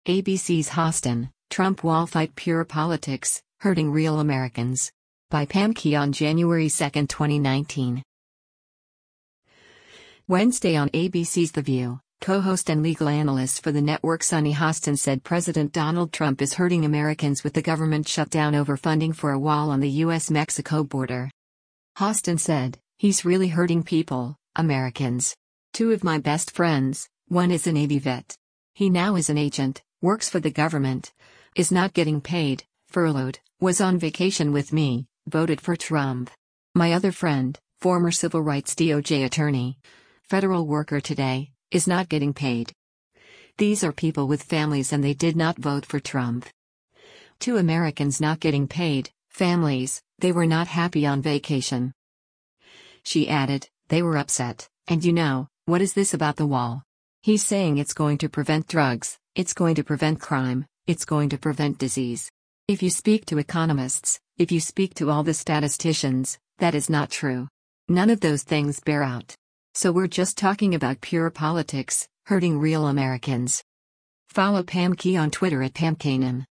ABC's Hostin, Trump wall fight pure politics, hurting real Americans. By Pam Key on January 2, 2019. Wednesday on ABC's The View, co-host and legal analyst for the network Sunny Hostin said President Donald Trump is hurting Americans with the government shutdown over funding for a wall on the U.S.-Mexico border. Hostin said, "He's really hurting people, Americans. Two of my best friends, one is a Navy vet. He now is an agent, works for the government, is not getting paid, furloughed, was on vacation with me, voted for Trump. My other friend, former civil rights DOJ attorney, federal worker today, is not getting paid. These are people with families and they did not vote for Trump. Two Americans not getting paid, families, they were not happy on vacation." She added, "They were upset, and what is this about the wall? He's saying it's going to prevent drugs, it's going to prevent crime, it's going to prevent disease. If you speak to economists, if you speak to all the statisticians, that is not true. None of those things bear out. So we're just talking about pure politics, hurting real Americans." Follow Pam Key on Twitter at PamKanan.